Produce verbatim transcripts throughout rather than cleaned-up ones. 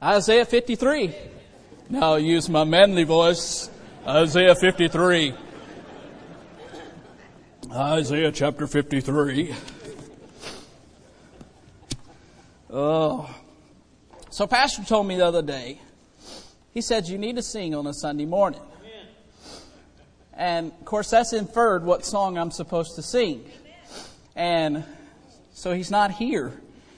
Isaiah fifty-three. Now I'll use my manly voice. Isaiah fifty-three. Isaiah chapter fifty-three. Oh. So Pastor told me the other day, he said, you need to sing on a Sunday morning. And, of course, that's inferred what song I'm supposed to sing. And so he's not here.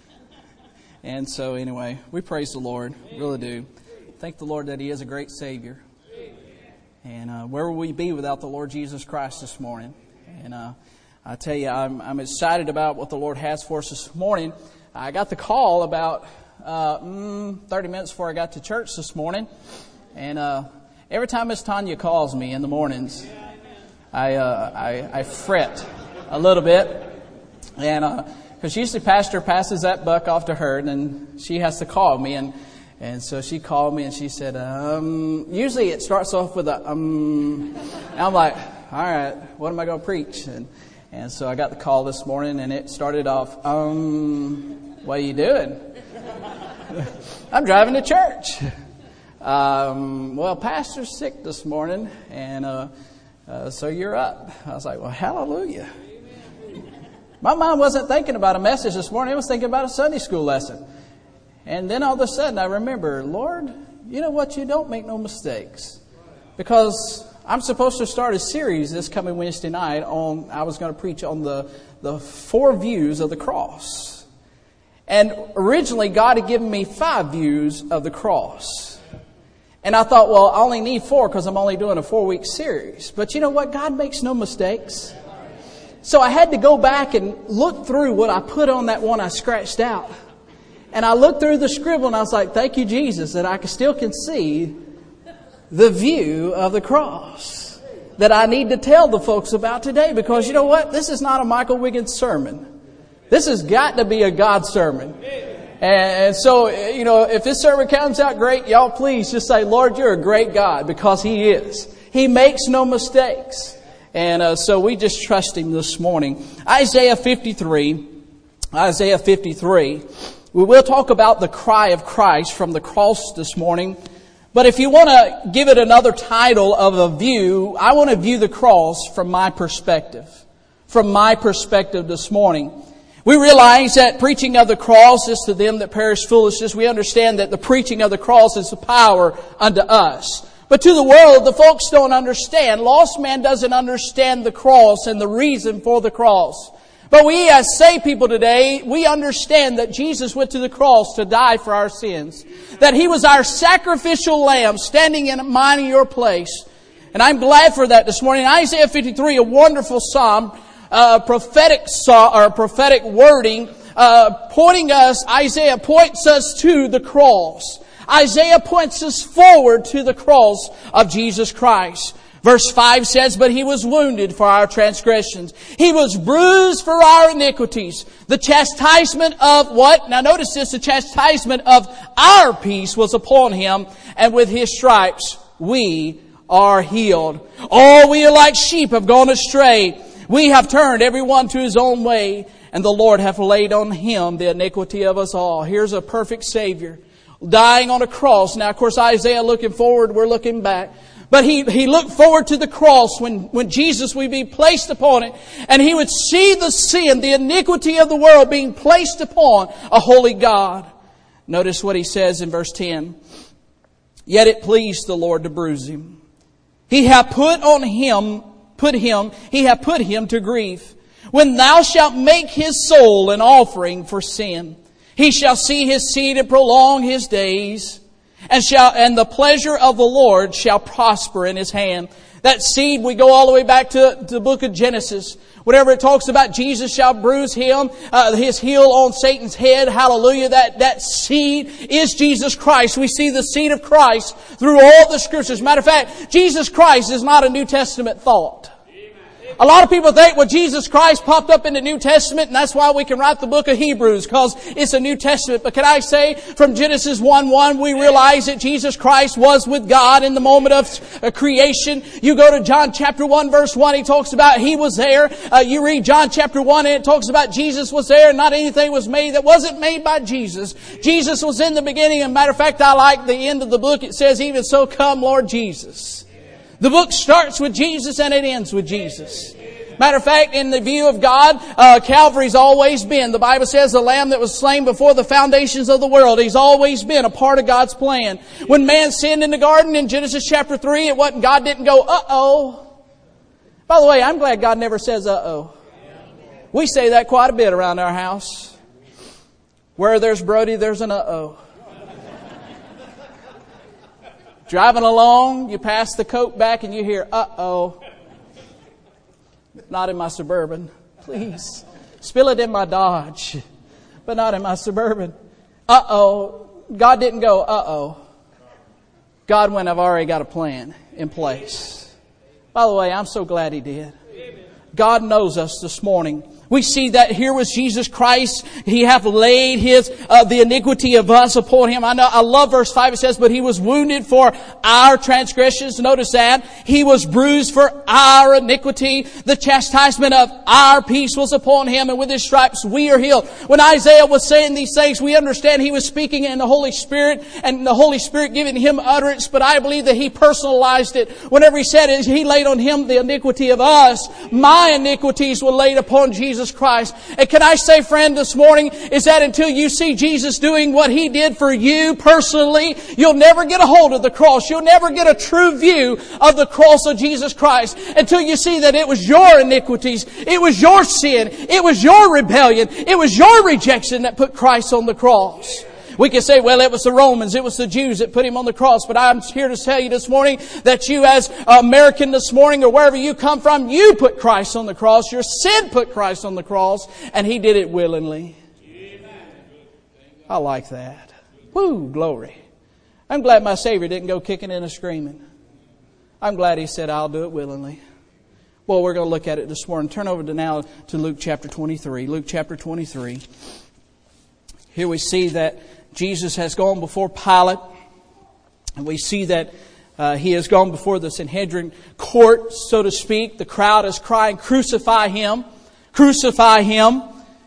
And so, anyway, we praise the Lord. Really do. Thank the Lord that He is a great Savior. And uh, where would we be without the Lord Jesus Christ this morning? And uh, I tell you, I'm, I'm excited about what the Lord has for us this morning. I got the call about uh, mm, thirty minutes before I got to church this morning. And uh, every time Miss Tanya calls me in the mornings, I, uh, I, I fret a little bit. And because uh, usually Pastor passes that buck off to her, and then she has to call me. And, and so she called me and she said, um, usually it starts off with a, um, and I'm like, all right, what am I going to preach? And, and so I got the call this morning, and it started off, um, what are you doing? I'm driving to church. Um, well, Pastor's sick this morning, and uh, uh, so you're up. I was like, well, hallelujah. My mind wasn't thinking about a message this morning. It was thinking about a Sunday school lesson. And then all of a sudden I remember, Lord, you know what? You don't make no mistakes. Because I'm supposed to start a series this coming Wednesday night on, I was going to preach on the, the four views of the cross. And originally God had given me five views of the cross. And I thought, well, I only need four because I'm only doing a four-week series. But you know what? God makes no mistakes. So I had to go back and look through what I put on that one I scratched out. And I looked through the scribble and I was like, thank you, Jesus, that I still can see the view of the cross that I need to tell the folks about today. Because you know what? This is not a Michael Wiggins sermon. This has got to be a God sermon. And so, you know, if this sermon comes out great, y'all please just say, Lord, you're a great God, because He is. He makes no mistakes. And uh, so we just trust Him this morning. Isaiah fifty-three. Isaiah fifty-three. We will talk about the cry of Christ from the cross this morning. But if you want to give it another title of a view, I want to view the cross from my perspective. From my perspective this morning. We realize that preaching of the cross is to them that perish foolishness. We understand that the preaching of the cross is the power unto us. But to the world, the folks don't understand. Lost man doesn't understand the cross and the reason for the cross. But we as saved people today, we understand that Jesus went to the cross to die for our sins. That He was our sacrificial lamb standing in mine and your place. And I'm glad for that this morning. Isaiah fifty-three, a wonderful psalm, uh, prophetic psalm, or prophetic wording, uh, pointing us, Isaiah points us to the cross. Isaiah points us forward to the cross of Jesus Christ. Verse five says, but He was wounded for our transgressions. He was bruised for our iniquities. The chastisement of what? Now notice this, the chastisement of our peace was upon Him, and with His stripes we are healed. All we are like sheep have gone astray. We have turned every one to his own way, and the Lord hath laid on Him the iniquity of us all. Here's a perfect Savior dying on a cross. Now, of course, Isaiah looking forward, we're looking back. But he, he looked forward to the cross when, when Jesus would be placed upon it. And He would see the sin, the iniquity of the world being placed upon a holy God. Notice what He says in verse ten. Yet it pleased the Lord to bruise Him. He hath put on Him, put Him, He hath put Him to grief. When thou shalt make His soul an offering for sin, He shall see His seed and prolong His days. And shall, and the pleasure of the Lord shall prosper in His hand. That seed, we go all the way back to, to the book of Genesis. Whatever it talks about, Jesus shall bruise Him, uh, His heel on Satan's head. Hallelujah. That, that seed is Jesus Christ. We see the seed of Christ through all the Scriptures. Matter of fact, Jesus Christ is not a New Testament thought. A lot of people think, well, Jesus Christ popped up in the New Testament, and that's why we can write the book of Hebrews, because it's a New Testament. But can I say, from Genesis one one, we realize that Jesus Christ was with God in the moment of uh, creation. You go to John chapter one, verse one, he talks about He was there. Uh, you read John chapter one, and it talks about Jesus was there, and not anything was made that wasn't made by Jesus. Jesus was in the beginning. As a matter of fact, I like the end of the book. It says, even so come, Lord Jesus. The book starts with Jesus and it ends with Jesus. Matter of fact, in the view of God, uh, Calvary's always been, the Bible says, the Lamb that was slain before the foundations of the world. He's always been a part of God's plan. When man sinned in the garden in Genesis chapter three, it wasn't, God didn't go, uh-oh. By the way, I'm glad God never says, uh-oh. We say that quite a bit around our house. Where there's Brody, there's an uh-oh. Driving along, you pass the coat back and you hear, uh-oh. Not in my Suburban. Please. Spill it in my Dodge. But not in my Suburban. Uh-oh. God didn't go, uh-oh. God went, I've already got a plan in place. By the way, I'm so glad He did. God knows us this morning. We see that here was Jesus Christ. He hath laid His, uh, the iniquity of us upon Him. I know, I love verse five. It says, but He was wounded for our transgressions. Notice that. He was bruised for our iniquity. The chastisement of our peace was upon Him, and with His stripes we are healed. When Isaiah was saying these things, we understand he was speaking in the Holy Spirit, and the Holy Spirit giving him utterance, but I believe that he personalized it. Whenever he said it, He laid on Him the iniquity of us. My iniquities were laid upon Jesus Christ. And can I say, friend, this morning, is that until you see Jesus doing what He did for you personally, you'll never get a hold of the cross. You'll never get a true view of the cross of Jesus Christ until you see that it was your iniquities, it was your sin, it was your rebellion, it was your rejection that put Christ on the cross. We can say, well, it was the Romans, it was the Jews that put Him on the cross. But I'm here to tell you this morning that you as American this morning, or wherever you come from, you put Christ on the cross. Your sin put Christ on the cross, and He did it willingly. I like that. Woo, glory. I'm glad my Savior didn't go kicking and screaming. I'm glad He said, I'll do it willingly. Well, we're going to look at it this morning. Turn over to now to Luke chapter twenty-three. Luke chapter twenty-three. Here we see that Jesus has gone before Pilate, and we see that uh, He has gone before the Sanhedrin court, so to speak. The crowd is crying, crucify Him, crucify Him.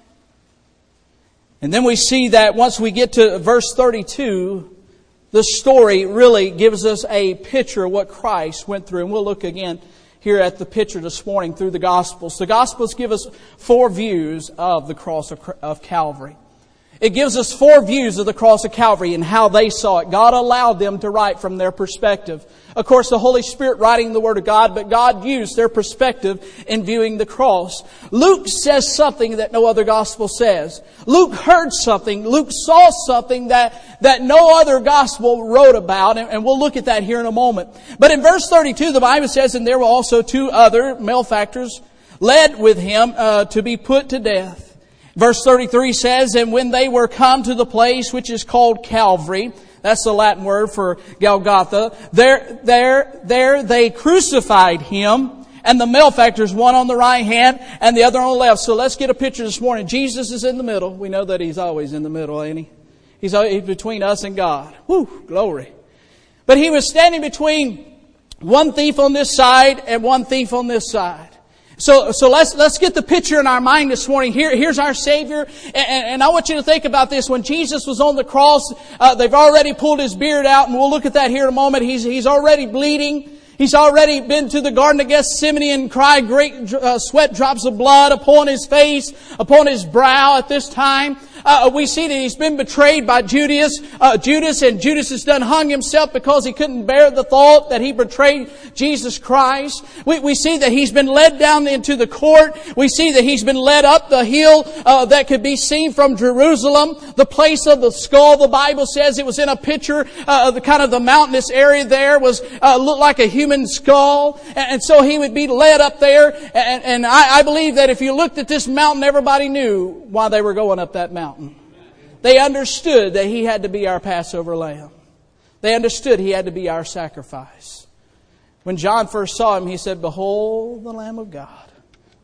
And then we see that once we get to verse thirty-two, the story really gives us a picture of what Christ went through. And we'll look again here at the picture this morning through the Gospels. The Gospels give us four views of the cross of, of Calvary. It gives us four views of the cross of Calvary and how they saw it. God allowed them to write from their perspective. Of course, the Holy Spirit writing the Word of God, but God used their perspective in viewing the cross. Luke says something that no other gospel says. Luke heard something. Luke saw something that, that no other gospel wrote about, and, and we'll look at that here in a moment. But in verse thirty-two, the Bible says, and there were also two other malefactors led with Him uh, to be put to death. Verse thirty-three says, and when they were come to the place which is called Calvary, that's the Latin word for Golgotha, there, there, there they crucified Him, and the malefactors, one on the right hand and the other on the left. So let's get a picture this morning. Jesus is in the middle. We know that He's always in the middle, ain't He? He's between us and God. Whew, glory. But He was standing between one thief on this side and one thief on this side. So, so let's, let's get the picture in our mind this morning. Here, here's our Savior. And, and I want you to think about this. When Jesus was on the cross, uh, they've already pulled His beard out, and we'll look at that here in a moment. He's, he's already bleeding. He's already been to the Garden of Gethsemane and cried great uh, sweat drops of blood upon His face, upon His brow at this time. Uh, we see that He's been betrayed by Judas, uh, Judas, and Judas has done hung himself because he couldn't bear the thought that he betrayed Jesus Christ. We, we see that He's been led down into the court. We see that He's been led up the hill uh, that could be seen from Jerusalem, the place of the skull. The Bible says it was in a picture uh, of the kind of the mountainous area there was uh, looked like a human skull, and, and so He would be led up there. And, and I, I believe that if you looked at this mountain, everybody knew why they were going up that mountain. They understood that He had to be our Passover lamb. They understood He had to be our sacrifice. When John first saw Him, he said, behold the Lamb of God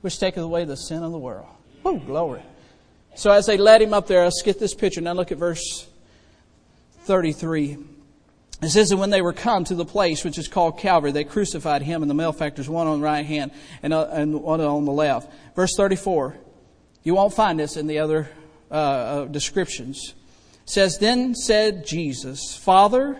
which taketh away the sin of the world. Woo, glory. So as they led him up there, let's get this picture. Now look at verse thirty-three. It says that when they were come to the place which is called Calvary, they crucified him and the malefactors, one on the right hand and, uh, and one on the left. Verse thirty-four. You won't find this in the other uh, uh, descriptions. It says, Then said Jesus, Father,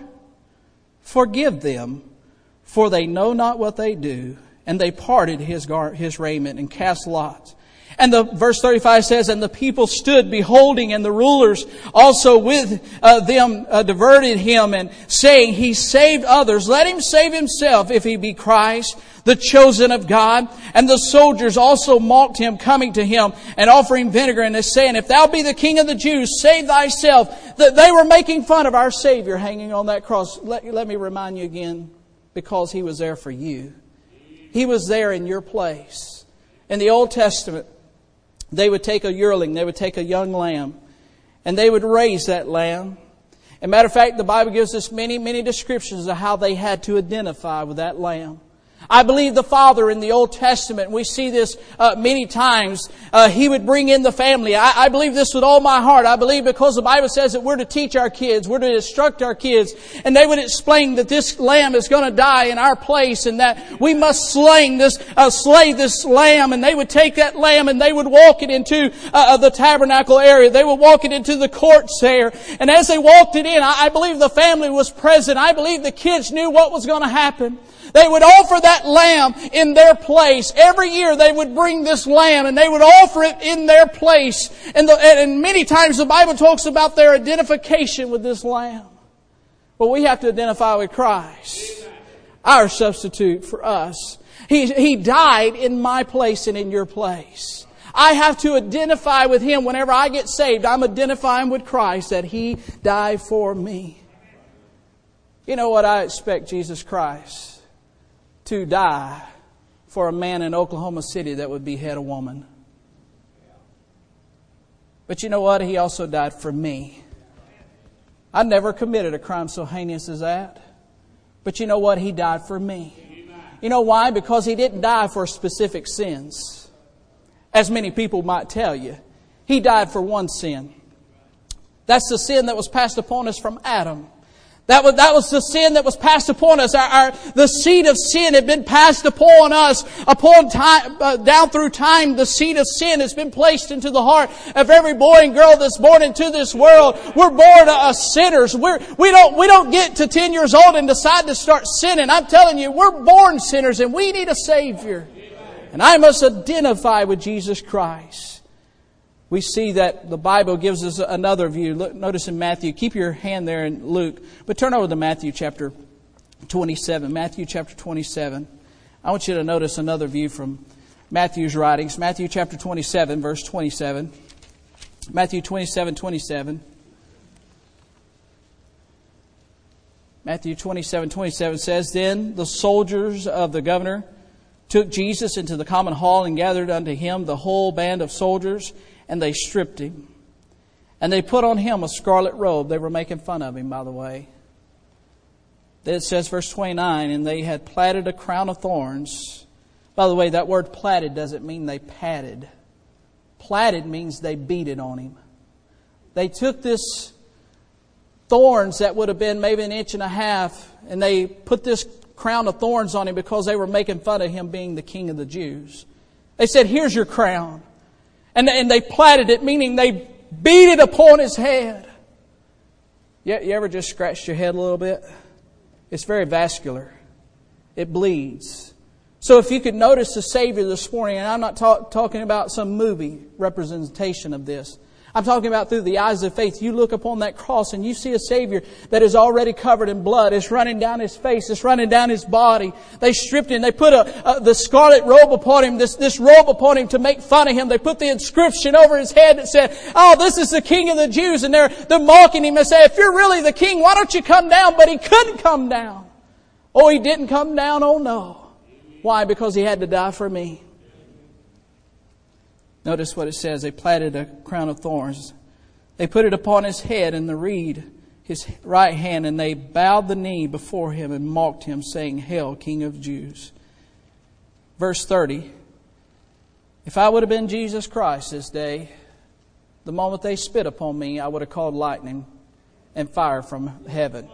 forgive them, for they know not what they do. And they parted his gar- his raiment and cast lots. And the verse thirty-five says, And the people stood beholding, and the rulers also with uh, them uh, diverted him, and saying, He saved others. Let him save himself, if he be Christ, the chosen of God. And the soldiers also mocked him, coming to him and offering vinegar, and saying, If thou be the King of the Jews, save thyself. That they were making fun of our Savior hanging on that cross. Let, let me remind you again, because He was there for you. He was there in your place. In the Old Testament, they would take a yearling, they would take a young lamb, and they would raise that lamb. As a matter of fact, the Bible gives us many, many descriptions of how they had to identify with that lamb. I believe the Father in the Old Testament, we see this uh, many times, uh, He would bring in the family. I, I believe this with all my heart. I believe because the Bible says that we're to teach our kids, we're to instruct our kids, and they would explain that this lamb is going to die in our place, and that we must slay this, uh, slay this lamb. And they would take that lamb and they would walk it into uh, the tabernacle area. They would walk it into the courts there. And as they walked it in, I, I believe the family was present. I believe the kids knew what was going to happen. They would offer that lamb in their place. Every year they would bring this lamb and they would offer it in their place. And, the, and many times the Bible talks about their identification with this lamb. Well, we have to identify with Christ, our substitute for us. He, he died in my place and in your place. I have to identify with Him. Whenever I get saved, I'm identifying with Christ, that He died for me. You know what? I expect Jesus Christ to die for a man in Oklahoma City that would behead a woman. But you know what? He also died for me. I never committed a crime so heinous as that. But you know what? He died for me. You know why? Because He didn't die for specific sins, as many people might tell you. He died for one sin. That's the sin that was passed upon us from Adam. That was, that was the sin that was passed upon us. Our, our, the seed of sin had been passed upon us, upon time, uh, down through time. The seed of sin has been placed into the heart of every boy and girl that's born into this world. We're born uh, sinners. We're, we don't, we don't get to ten years old and decide to start sinning. I'm telling you, we're born sinners and we need a Savior. And I must identify with Jesus Christ. We see that the Bible gives us another view. Look, notice in Matthew. Keep your hand there in Luke. But turn over to Matthew chapter twenty-seven. Matthew chapter twenty-seven. I want you to notice another view from Matthew's writings. Matthew chapter twenty-seven, verse twenty-seven. Matthew twenty-seven, twenty-seven. Matthew twenty-seven, twenty-seven says, Then the soldiers of the governor took Jesus into the common hall and gathered unto Him the whole band of soldiers, and they stripped Him. And they put on Him a scarlet robe. They were making fun of Him, by the way. Then it says, verse twenty-nine, And they had platted a crown of thorns. By the way, that word platted doesn't mean they patted. Platted means they beat it on Him. They took this thorns that would have been maybe an inch and a half, and they put this crown of thorns on Him because they were making fun of Him being the King of the Jews. They said, Here's your crown. And, and they platted it, meaning they beat it upon His head. You, you ever just scratched your head a little bit? It's very vascular. It bleeds. So if you could notice the Savior this morning, and I'm not talk, talking about some movie representation of this. I'm talking about through the eyes of faith. You look upon that cross and you see a Savior that is already covered in blood. It's running down His face. It's running down His body. They stripped Him. They put a, a, the scarlet robe upon Him, this, this robe upon Him to make fun of Him. They put the inscription over His head that said, Oh, this is the King of the Jews. And they're, they're mocking Him and say, If you're really the King, why don't you come down? But He couldn't come down. Oh, He didn't come down. Oh, no. Why? Because He had to die for me. Notice what it says. They platted a crown of thorns. They put it upon His head and the reed, His right hand, and they bowed the knee before Him and mocked Him, saying, Hail, King of Jews. Verse thirty. If I would have been Jesus Christ this day, the moment they spit upon me, I would have called lightning and fire from heaven.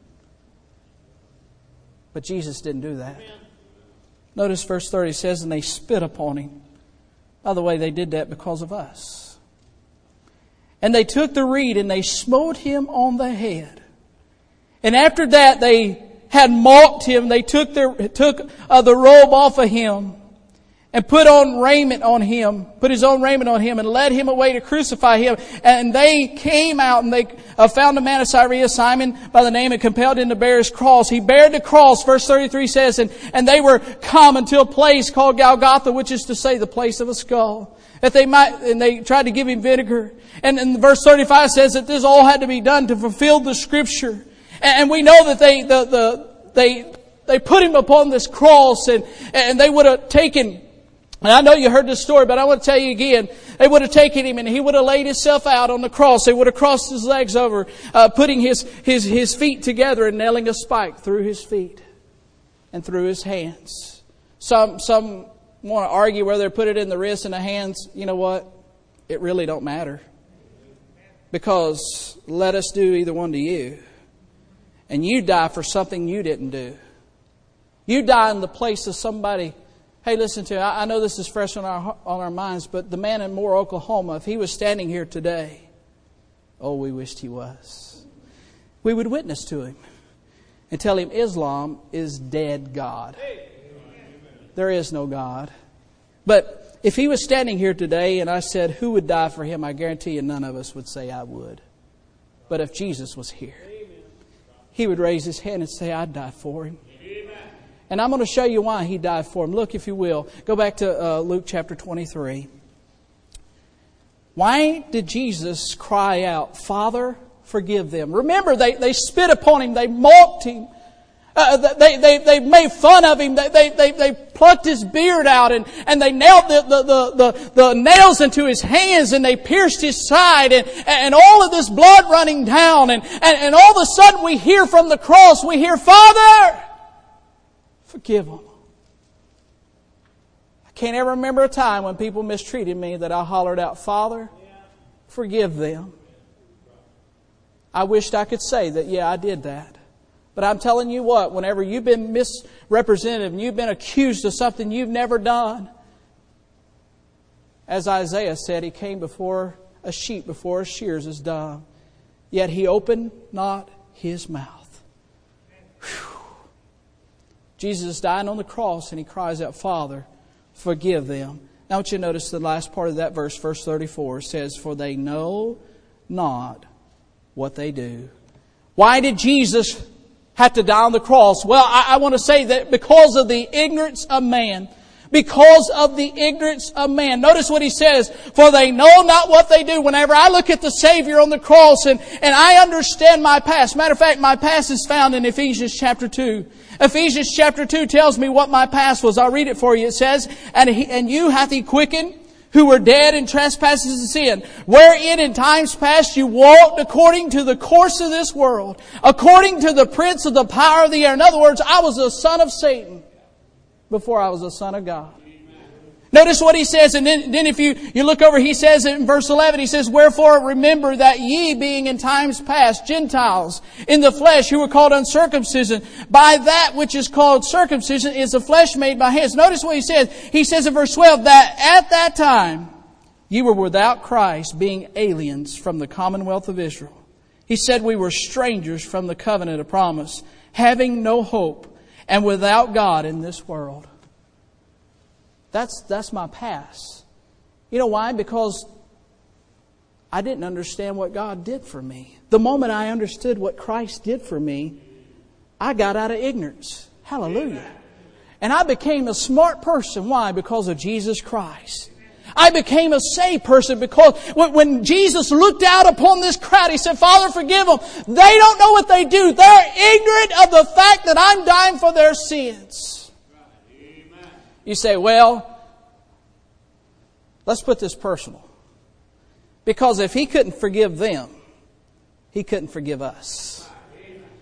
But Jesus didn't do that. Notice verse thirty says, and they spit upon him. By the way, they did that because of us. And they took the reed and they smote him on the head. And after that, they had mocked him. They took their took uh, the robe off of him and put on raiment on him, put his own raiment on him, and led him away to crucify him. And they came out and they uh, found a man of Syria, Simon by the name, and compelled him to bear his cross. He bared the cross, verse thirty-three says, and, and they were come unto a place called Golgotha, which is to say the place of a skull. That they might, and they tried to give him vinegar. And, and verse thirty-five says that this all had to be done to fulfill the scripture. And, and we know that they, the, the, they, they put him upon this cross, and, and they would have taken, and I know you heard this story, but I want to tell you again. They would have taken him and he would have laid himself out on the cross. They would have crossed his legs over, uh, putting his, his, his feet together and nailing a spike through his feet and through his hands. Some, some want to argue whether they put it in the wrists and the hands. You know what? It really don't matter. Because let us do either one to you. And you die for something you didn't do. You die in the place of somebody. Hey, listen to me. I know this is fresh on our on our minds, but the man in Moore, Oklahoma, if he was standing here today, oh, we wished he was. We would witness to him and tell him Islam is dead God. There is no God. But if he was standing here today and I said, who would die for him? I guarantee you none of us would say I would. But if Jesus was here, he would raise his hand and say, I'd die for him. And I'm going to show you why he died for him. Look, if you will. Go back to uh, Luke chapter twenty-three. Why did Jesus cry out, Father, forgive them? Remember, they, they spit upon him. They mocked him. Uh, they, they, they made fun of him. They, they, they, they plucked his beard out and, and they nailed the, the, the, the, the nails into his hands and they pierced his side and, and all of this blood running down. And, and, and all of a sudden we hear from the cross, we hear, Father, forgive them. I can't ever remember a time when people mistreated me that I hollered out, Father, forgive them. I wished I could say that, yeah, I did that. But I'm telling you what, whenever you've been misrepresented and you've been accused of something you've never done, as Isaiah said, he came before a sheep before his shears is dumb, yet he opened not his mouth. Whew. Jesus is dying on the cross and he cries out, Father, forgive them. Now I want you to notice the last part of that verse, verse thirty-four, says, for they know not what they do. Why did Jesus have to die on the cross? Well, I, I want to say that because of the ignorance of man. Because of the ignorance of man. Notice what he says, for they know not what they do. Whenever I look at the Savior on the cross and, and I understand my past. Matter of fact, my past is found in Ephesians chapter two. Ephesians chapter two tells me what my past was. I'll read it for you. It says, and, he, and you hath he quickened, who were dead in trespasses and sin, wherein in times past you walked according to the course of this world, according to the prince of the power of the air. In other words, I was a son of Satan before I was a son of God. Notice what he says, and then, then if you, you look over, he says in verse eleven, he says, wherefore remember that ye being in times past Gentiles in the flesh, who were called uncircumcision, by that which is called circumcision is the flesh made by hands. Notice what he says. He says in verse twelve, that at that time ye were without Christ, being aliens from the commonwealth of Israel. He said we were strangers from the covenant of promise, having no hope, and without God in this world. That's, that's my past. You know why? Because I didn't understand what God did for me. The moment I understood what Christ did for me, I got out of ignorance. Hallelujah. And I became a smart person. Why? Because of Jesus Christ. I became a saved person because when Jesus looked out upon this crowd, He said, Father, forgive them. They don't know what they do. They're ignorant of the fact that I'm dying for their sins. You say, well, let's put this personal. Because if He couldn't forgive them, He couldn't forgive us.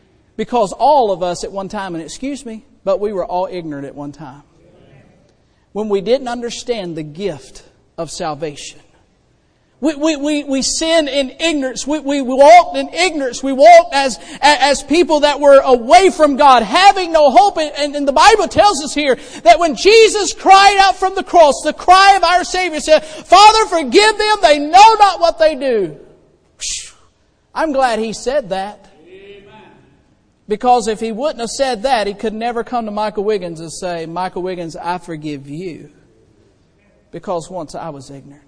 Because all of us at one time, and excuse me, but we were all ignorant at one time. when we didn't understand the gift of salvation. We, we, we, we sinned in ignorance. We, we walked in ignorance. We walked as, as people that were away from God, having no hope. And, and the Bible tells us here that when Jesus cried out from the cross, the cry of our Savior said, Father, forgive them. They know not what they do. I'm glad He said that. Amen. Because if He wouldn't have said that, He could never come to Michael Wiggins and say, Michael Wiggins, I forgive you. Because once I was ignorant.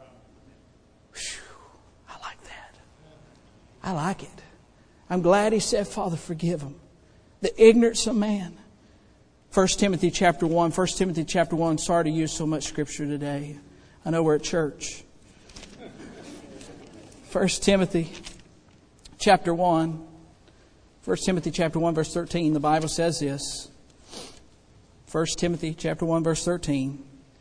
I like that. I like it. I'm glad He said, Father, forgive them. The ignorance of man. First Timothy chapter one. First Timothy chapter one. Sorry to use so much scripture today. I know we're at church. First Timothy chapter one. First Timothy chapter one verse thirteen. The Bible says this. First Timothy chapter one verse thirteen.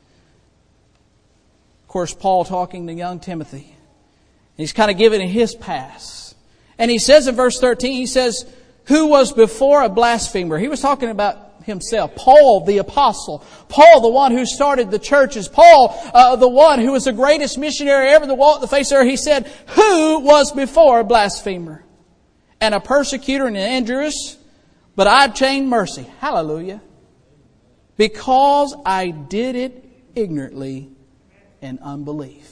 Of course, Paul talking to young Timothy. He's kind of giving his pass. And he says in verse thirteen, he says, who was before a blasphemer? He was talking about himself. Paul, the apostle. Paul, the one who started the churches. Paul, uh, the one who was the greatest missionary ever to walk the face of the earth. He said, who was before a blasphemer? And a persecutor and an injurious? But I obtained mercy. Hallelujah. Because I did it ignorantly in unbelief.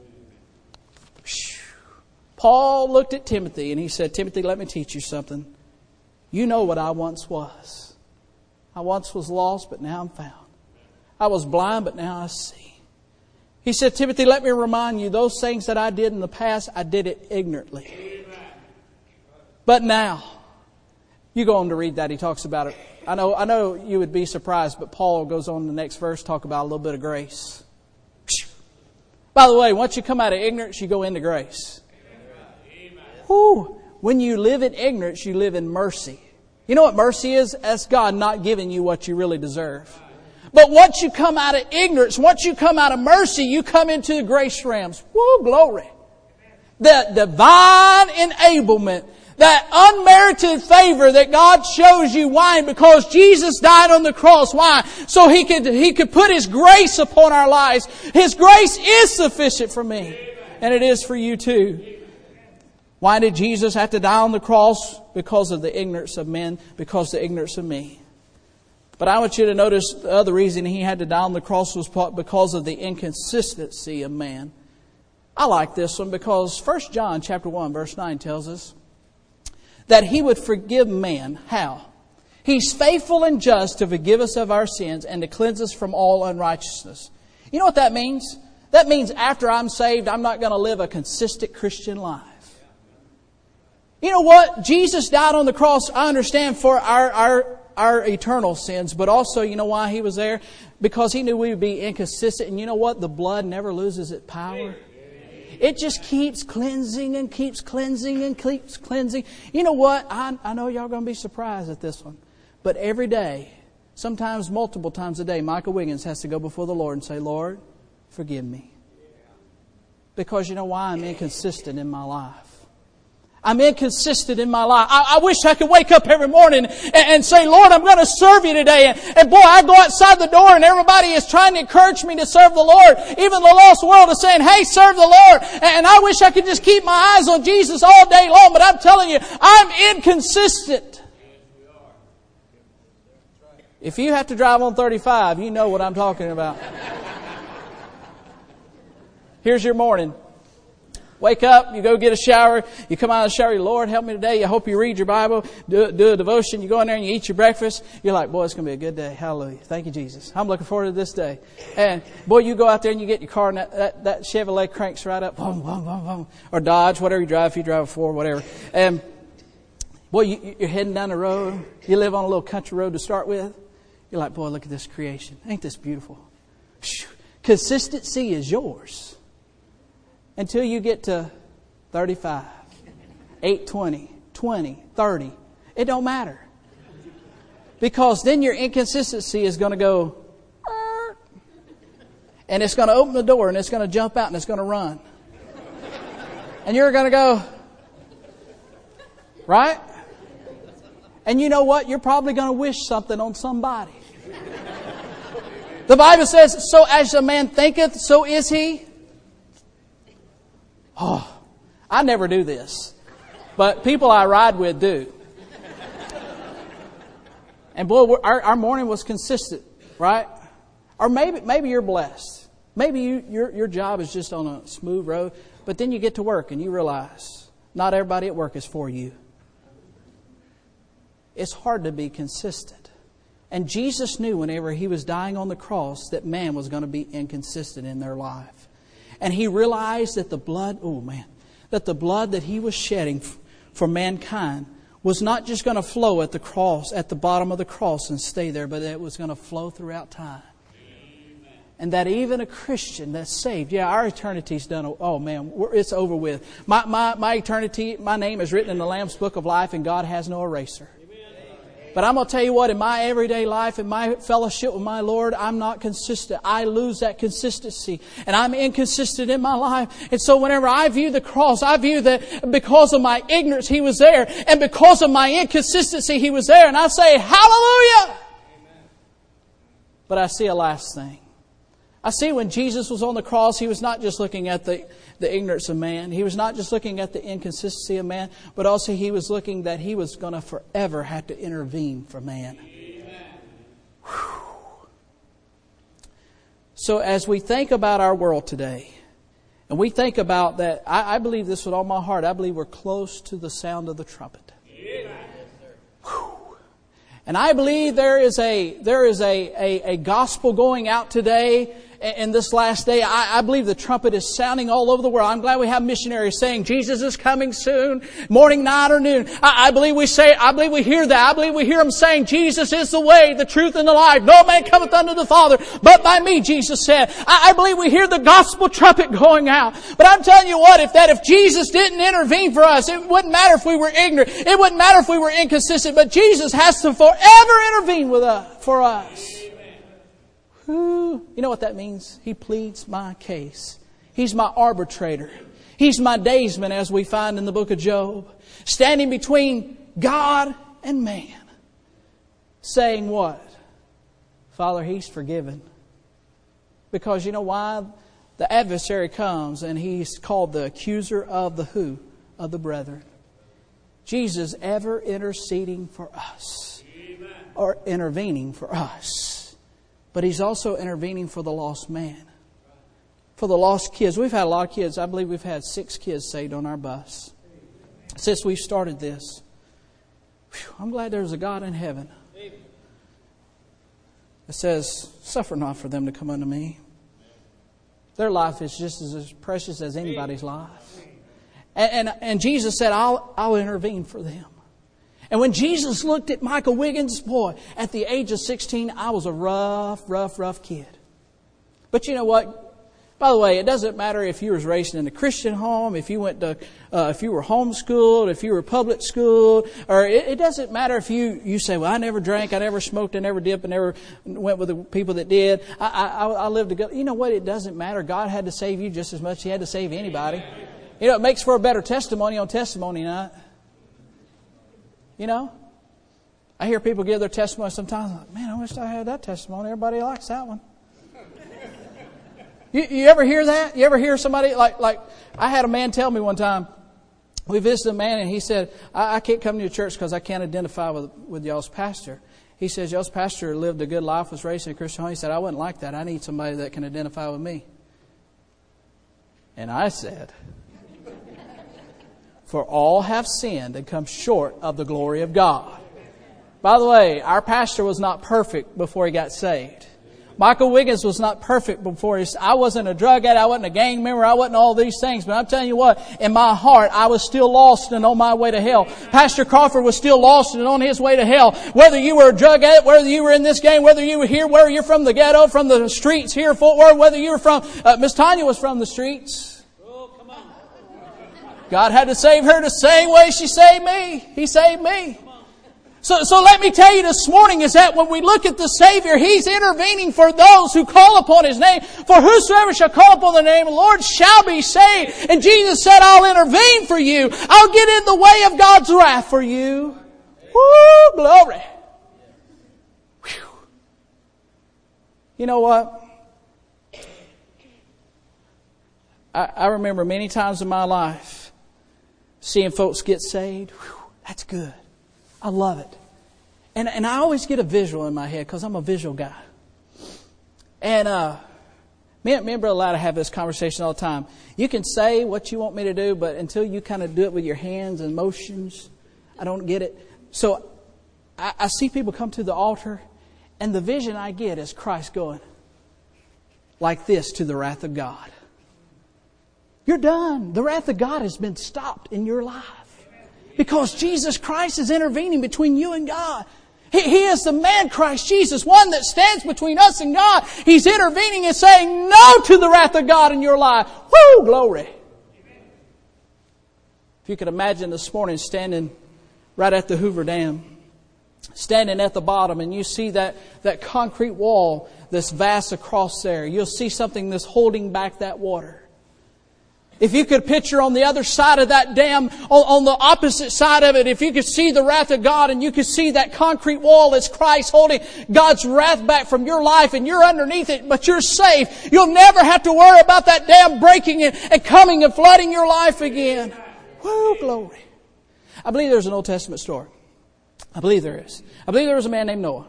Paul looked at Timothy and he said, Timothy, let me teach you something. You know what I once was. I once was lost, but now I'm found. I was blind, but now I see. He said, Timothy, let me remind you, those things that I did in the past, I did it ignorantly. Amen. But now, you go on to read that. He talks about it. I know, I know you would be surprised, but Paul goes on in the next verse, talk about a little bit of grace. By the way, once you come out of ignorance, you go into grace. Whew. When you live in ignorance, you live in mercy. You know what mercy is? That's God not giving you what you really deserve. But once you come out of ignorance, once you come out of mercy, you come into the grace realms. Woo, glory. The divine enablement, that unmerited favor that God shows you. Why? Because Jesus died on the cross. Why? So He could, He could put His grace upon our lives. His grace is sufficient for me. And it is for you too. Why did Jesus have to die on the cross? Because of the ignorance of men, because of the ignorance of me. But I want you to notice the other reason He had to die on the cross was because of the inconsistency of man. I like this one because First John chapter one verse nine tells us that He would forgive man. How? He's faithful and just to forgive us of our sins and to cleanse us from all unrighteousness. You know what that means? That means after I'm saved, I'm not going to live a consistent Christian life. You know what? Jesus died on the cross, I understand, for our, our, our eternal sins. But also, you know why He was there? Because He knew we would be inconsistent. And you know what? The blood never loses its power. It just keeps cleansing and keeps cleansing and keeps cleansing. You know what? I, I know y'all going to be surprised at this one. But every day, sometimes multiple times a day, Michael Wiggins has to go before the Lord and say, Lord, forgive me. Because you know why? I'm inconsistent in my life. I'm inconsistent in my life. I, I wish I could wake up every morning and, and say, Lord, I'm going to serve you today. And, and boy, I go outside the door and everybody is trying to encourage me to serve the Lord. Even the lost world is saying, hey, serve the Lord. And, and I wish I could just keep my eyes on Jesus all day long. But I'm telling you, I'm inconsistent. If you have to drive on thirty-five, you know what I'm talking about. Here's your morning. Wake up, you go get a shower, you come out of the shower, Lord, help me today. I hope you read your Bible, do, do a devotion, you go in there and you eat your breakfast. You're like, boy, it's going to be a good day. Hallelujah. Thank you, Jesus. I'm looking forward to this day. And boy, you go out there and you get your car and that, that, that Chevrolet cranks right up. Boom, boom, boom, boom. Or Dodge, whatever you drive, if you drive a Ford, whatever. And boy, you, you're heading down the road. You live on a little country road to start with. You're like, boy, look at this creation. Ain't this beautiful? Consistency is yours. Until you get to thirty-five, eight twenty, twenty, thirty. It don't matter. Because then your inconsistency is going to go, and it's going to open the door and it's going to jump out and it's going to run. And you're going to go, right? And you know what? You're probably going to wish something on somebody. The Bible says, so as a man thinketh, so is he. Oh, I never do this. But people I ride with do. And boy, our, our morning was consistent, right? Or maybe maybe you're blessed. Maybe you, your your job is just on a smooth road. But then you get to work and you realize not everybody at work is for you. It's hard to be consistent. And Jesus knew whenever He was dying on the cross that man was going to be inconsistent in their life. And He realized that the blood, oh man, that the blood that He was shedding for mankind was not just going to flow at the cross, at the bottom of the cross and stay there, but it was going to flow throughout time. Amen. And that even a Christian that's saved, yeah, our eternity's done, oh man, it's over with. My, my, my eternity, my name is written in the Lamb's Book of Life, and God has no eraser. But I'm going to tell you what, in my everyday life, in my fellowship with my Lord, I'm not consistent. I lose that consistency. And I'm inconsistent in my life. And so whenever I view the cross, I view that because of my ignorance, He was there. And because of my inconsistency, He was there. And I say, hallelujah! Amen. But I see a last thing. I see when Jesus was on the cross, He was not just looking at the, the ignorance of man. He was not just looking at the inconsistency of man, but also He was looking that He was going to forever have to intervene for man. So as we think about our world today, and we think about that, I, I believe this with all my heart, I believe we're close to the sound of the trumpet. And I believe there is a there is a, a, a gospel going out today in this last day. I, I believe the trumpet is sounding all over the world. I'm glad we have missionaries saying Jesus is coming soon, morning, night, or noon. I, I believe we say, I believe we hear that. I believe we hear them saying Jesus is the way, the truth, and the life. No man cometh unto the Father but by me, Jesus said. I, I believe we hear the gospel trumpet going out. But I'm telling you what, if that if Jesus didn't intervene for us, it wouldn't matter if we were ignorant. It wouldn't matter if we were inconsistent. But Jesus has to forever intervene with us, for us. You know what that means? He pleads my case. He's my arbitrator. He's my daysman, as we find in the book of Job. Standing between God and man. Saying what? Father, he's forgiven. Because you know why? The adversary comes and he's called the accuser of the who? Of the brethren. Jesus ever interceding for us. Amen. Or intervening for us. But He's also intervening for the lost man. For the lost kids. We've had a lot of kids. I believe we've had six kids saved on our bus since we've started this. Whew, I'm glad there's a God in heaven that says, suffer not for them to come unto me. Their life is just as precious as anybody's life. And, and, and Jesus said, I'll, I'll intervene for them. And when Jesus looked at Michael Wiggins, boy, at the age of sixteen, I was a rough, rough, rough kid. But you know what? By the way, it doesn't matter if you was raised in a Christian home, if you went to, uh, if you were homeschooled, if you were public school, or it, it doesn't matter if you, you say, well, I never drank, I never smoked, I never dipped, I never went with the people that did. I, I, I lived a good, you know what? It doesn't matter. God had to save you just as much as He had to save anybody. You know, it makes for a better testimony on testimony night. You know, I hear people give their testimony sometimes. Like, man, I wish I had that testimony. Everybody likes that one. you, you ever hear that? You ever hear somebody like like I had a man tell me one time. We visited a man and he said, I, I can't come to your church because I can't identify with with y'all's pastor. He says, y'all's pastor lived a good life, was raised in a Christian home. He said, I wouldn't like that. I need somebody that can identify with me. And I said, for all have sinned and come short of the glory of God. By the way, our pastor was not perfect before he got saved. Michael Wiggins was not perfect before he... I wasn't a drug addict, I wasn't a gang member, I wasn't all these things. But I'm telling you what, in my heart, I was still lost and on my way to hell. Pastor Crawford was still lost and on his way to hell. Whether you were a drug addict, whether you were in this gang, whether you were here, whether you're from the ghetto, from the streets here in Fort Worth, whether you were from... Uh, Miss Tanya was from the streets. God had to save her the same way she saved me. He saved me. So, so let me tell you this morning is that when we look at the Savior, He's intervening for those who call upon His name. For whosoever shall call upon the name of the Lord shall be saved. And Jesus said, I'll intervene for you. I'll get in the way of God's wrath for you. Woo, glory. Whew. You know what? I, I remember many times in my life seeing folks get saved. Whew, that's good. I love it. And and I always get a visual in my head because I'm a visual guy. And uh, me, me and Brother Latta have this conversation all the time. You can say what you want me to do, but until you kind of do it with your hands and motions, I don't get it. So I, I see people come to the altar, and the vision I get is Christ going like this to the wrath of God. You're done. The wrath of God has been stopped in your life. Because Jesus Christ is intervening between you and God. He, he is the man Christ Jesus, one that stands between us and God. He's intervening and saying no to the wrath of God in your life. Woo! Glory. If you could imagine this morning standing right at the Hoover Dam, standing at the bottom, and you see that, that concrete wall that's vast across there. You'll see something that's holding back that water. If you could picture on the other side of that dam, on, on the opposite side of it, if you could see the wrath of God and you could see that concrete wall as Christ holding God's wrath back from your life and you're underneath it, but you're safe, you'll never have to worry about that dam breaking and, and coming and flooding your life again. Woo, glory. I believe there's an Old Testament story. I believe there is. I believe there was a man named Noah.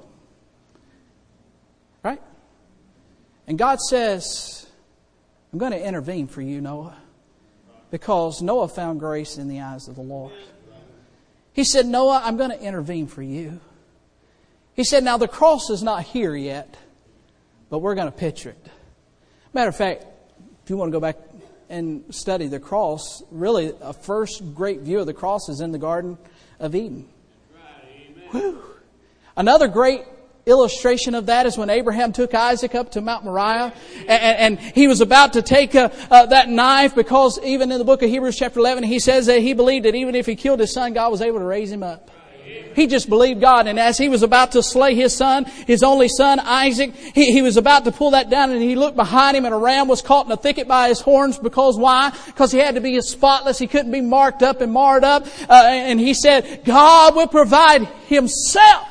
Right? And God says, I'm going to intervene for you, Noah. Because Noah found grace in the eyes of the Lord. He said, Noah, I'm going to intervene for you. He said, now the cross is not here yet, but we're going to picture it. Matter of fact, if you want to go back and study the cross, really a first great view of the cross is in the Garden of Eden. Whew. Another great illustration of that is when Abraham took Isaac up to Mount Moriah, and, and he was about to take uh, uh, that knife, because even in the book of Hebrews chapter eleven, he says that he believed that even if he killed his son, God was able to raise him up. He just believed God, and as he was about to slay his son, his only son, Isaac, he, he was about to pull that down, and he looked behind him, and a ram was caught in a thicket by his horns. Because why? Because he had to be spotless. He couldn't be marked up and marred up. Uh, and he said, God will provide Himself.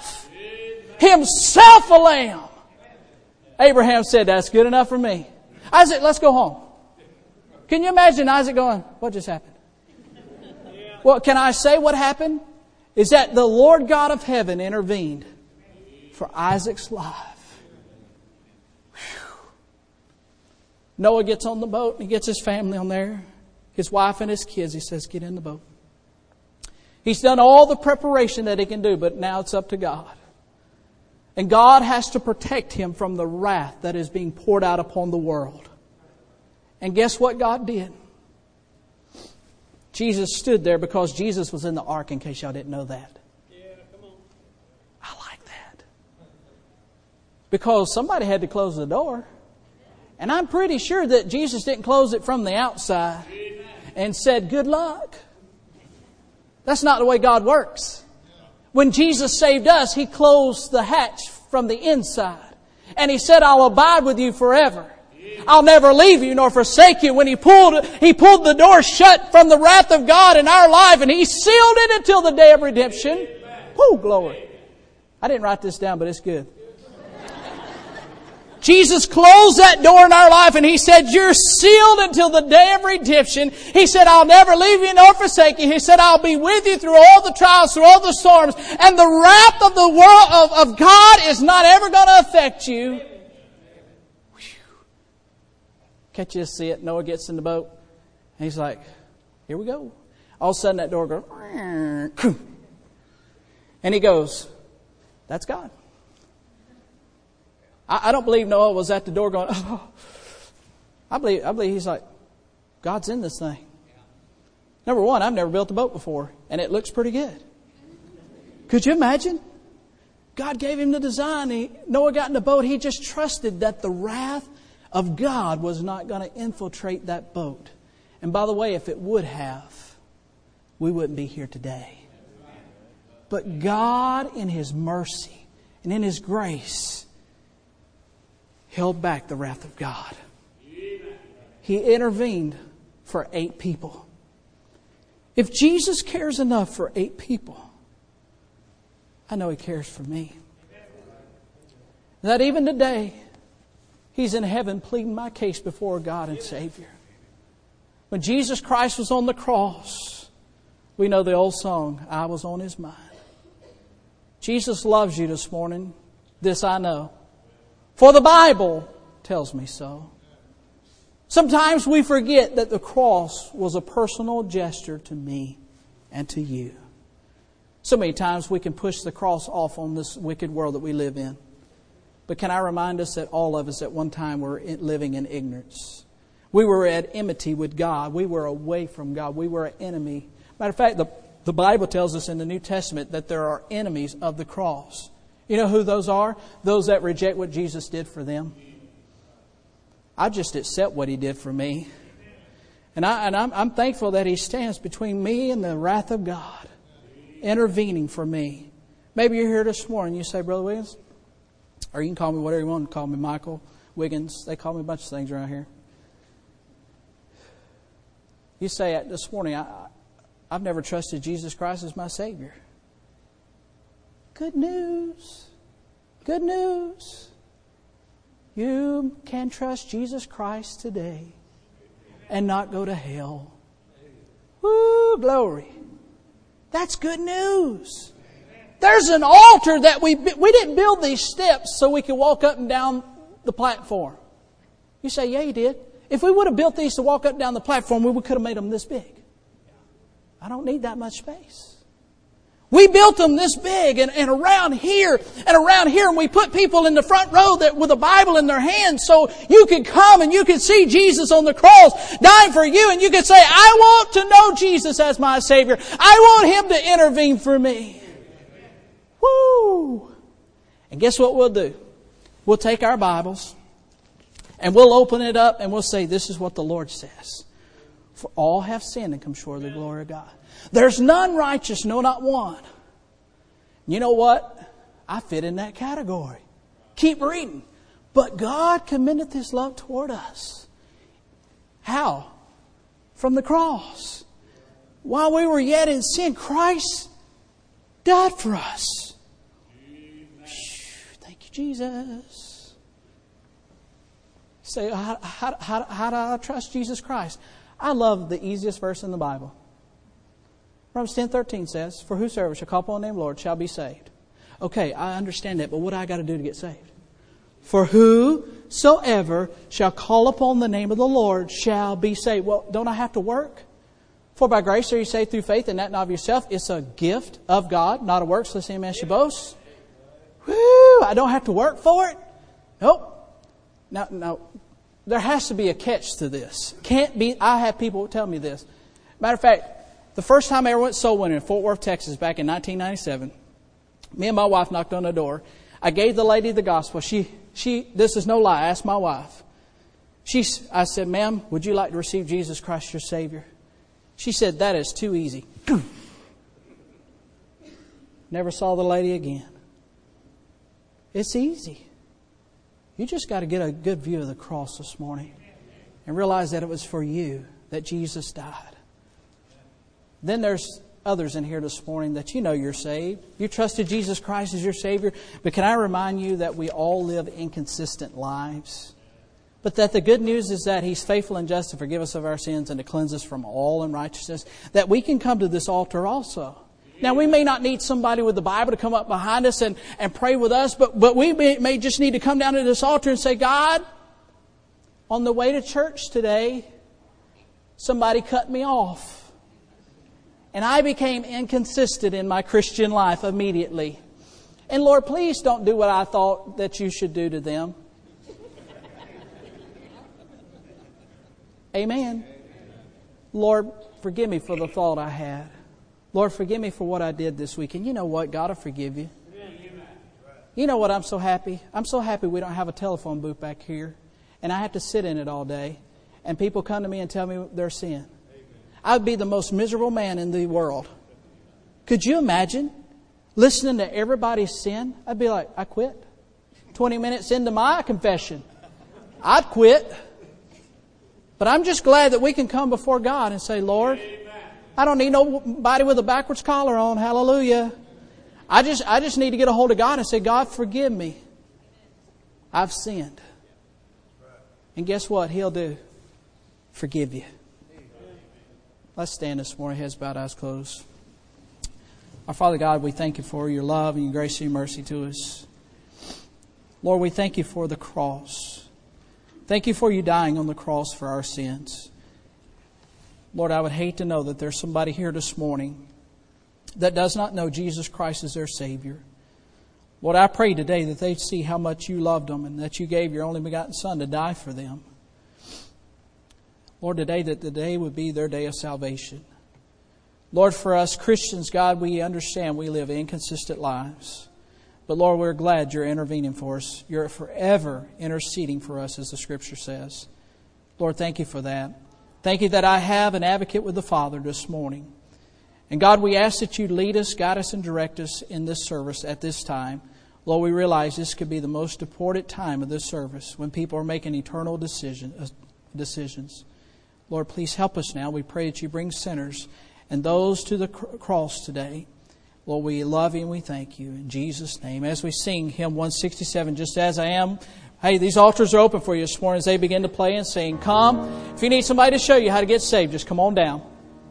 Himself a lamb. Abraham said, that's good enough for me. Isaac, let's go home. Can you imagine Isaac going, what just happened? Well, can I say what happened? Is that the Lord God of heaven intervened for Isaac's life. Whew. Noah gets on the boat, and he gets his family on there. His wife and his kids. He says, get in the boat. He's done all the preparation that he can do, but now it's up to God. And God has to protect him from the wrath that is being poured out upon the world. And guess what God did? Jesus stood there because Jesus was in the ark, in case y'all didn't know that. Yeah, come on. I like that. Because somebody had to close the door. And I'm pretty sure that Jesus didn't close it from the outside and said, good luck. That's not the way God works. When Jesus saved us, He closed the hatch from the inside. And He said, I'll abide with you forever. I'll never leave you nor forsake you. When He pulled, He pulled the door shut from the wrath of God in our life, and He sealed it until the day of redemption. Woo, glory. I didn't write this down, but it's good. Jesus closed that door in our life, and He said, you're sealed until the day of redemption. He said, I'll never leave you nor forsake you. He said, I'll be with you through all the trials, through all the storms. And the wrath of the world of, of God is not ever going to affect you. Whew. Can't you just see it? Noah gets in the boat, and he's like, here we go. All of a sudden that door goes, and he goes, that's God. I don't believe Noah was at the door going, oh. I believe, I believe he's like, God's in this thing. Number one, I've never built a boat before, and it looks pretty good. Could you imagine? God gave him the design. He, Noah got in the boat. He just trusted that the wrath of God was not going to infiltrate that boat. And by the way, if it would have, we wouldn't be here today. But God, in His mercy and in His grace, held back the wrath of God. He intervened for eight people. If Jesus cares enough for eight people, I know He cares for me. That even today, He's in heaven pleading my case before God and Savior. When Jesus Christ was on the cross, we know the old song, I was on His mind. Jesus loves you this morning. This I know. For the Bible tells me so. Sometimes we forget that the cross was a personal gesture to me and to you. So many times we can push the cross off on this wicked world that we live in. But can I remind us that all of us at one time were living in ignorance. We were at enmity with God. We were away from God. We were an enemy. Matter of fact, the, the Bible tells us in the New Testament that there are enemies of the cross. You know who those are? Those that reject what Jesus did for them. I just accept what He did for me. And, I, and I'm, I'm thankful that He stands between me and the wrath of God, intervening for me. Maybe you're here this morning and you say, Brother Wiggins, or you can call me whatever you want. Call me Michael Wiggins. They call me a bunch of things around here. You say this morning, I, I've never trusted Jesus Christ as my Savior. Good news. Good news. You can trust Jesus Christ today and not go to hell. Woo, glory. That's good news. There's an altar that we we didn't build these steps so we could walk up and down the platform. You say, yeah, you did. If we would have built these to walk up and down the platform, we could have made them this big. I don't need that much space. We built them this big and, and around here and around here, and we put people in the front row that with a Bible in their hands so you could come and you could see Jesus on the cross dying for you, and you could say, I want to know Jesus as my Savior. I want Him to intervene for me. Woo! And guess what we'll do? We'll take our Bibles and we'll open it up and we'll say, this is what the Lord says. For all have sinned and come short of the glory of God. There's none righteous, no, not one. You know what? I fit in that category. Keep reading. But God commendeth His love toward us. How? From the cross. While we were yet in sin, Christ died for us. Thank you, Jesus. Say, how, how, how, how do I trust Jesus Christ? I love the easiest verse in the Bible. Romans ten thirteen says, for whosoever shall call upon the name of the Lord shall be saved. Okay, I understand that, but what do I got to do to get saved? For whosoever shall call upon the name of the Lord shall be saved. Well, don't I have to work? For by grace are you saved through faith, and that not of yourself. It's a gift of God, not a works, lest any man should boast. Woo! I don't have to work for it. Nope. Now, now, there has to be a catch to this. Can't be. I have people tell me this. Matter of fact, the first time I ever went soul winning in Fort Worth, Texas, back in nineteen ninety-seven, me and my wife knocked on the door. I gave the lady the gospel. She, she. This is no lie. I asked my wife. She, I said, "Ma'am, would you like to receive Jesus Christ your Savior?" She said, "That is too easy." Never saw the lady again. It's easy. You just got to get a good view of the cross this morning and realize that it was for you that Jesus died. Then there's others in here this morning that you know you're saved. You trusted Jesus Christ as your Savior. But can I remind you that we all live inconsistent lives? But that the good news is that He's faithful and just to forgive us of our sins and to cleanse us from all unrighteousness. That we can come to this altar also. Now, we may not need somebody with the Bible to come up behind us and, and pray with us, but, but we may, may just need to come down to this altar and say, God, on the way to church today, somebody cut me off. And I became inconsistent in my Christian life immediately. And Lord, please don't do what I thought that you should do to them. Amen. Lord, forgive me for the thought I had. Lord, forgive me for what I did this week. And you know what? God will forgive you. You know what? I'm so happy. I'm so happy we don't have a telephone booth back here. And I have to sit in it all day. And people come to me and tell me their sin. I would be the most miserable man in the world. Could you imagine listening to everybody's sin? I'd be like, I quit. twenty minutes into my confession, I'd quit. But I'm just glad that we can come before God and say, Lord, I don't need nobody with a backwards collar on. Hallelujah. I just, I just need to get a hold of God and say, God, forgive me. I've sinned. And guess what He'll do? Forgive you. Let's stand this morning, heads bowed, eyes closed. Our Father God, we thank You for Your love and Your grace and Your mercy to us. Lord, we thank You for the cross. Thank You for You dying on the cross for our sins. Lord, I would hate to know that there's somebody here this morning that does not know Jesus Christ as their Savior. Lord, I pray today that they'd see how much You loved them and that You gave Your only begotten Son to die for them. Lord, today that the day would be their day of salvation. Lord, for us Christians, God, we understand we live inconsistent lives. But Lord, we're glad You're intervening for us. You're forever interceding for us, as the Scripture says. Lord, thank You for that. Thank You that I have an advocate with the Father this morning. And God, we ask that You lead us, guide us, and direct us in this service at this time. Lord, we realize this could be the most important time of this service when people are making eternal decision, uh, decisions. Lord, please help us now. We pray that You bring sinners and those to the cr- cross today. Lord, we love You and we thank You in Jesus' name. As we sing hymn one sixty-seven, Just As I Am. Hey, these altars are open for you this morning as they begin to play and sing. Come. If you need somebody to show you how to get saved, just come on down.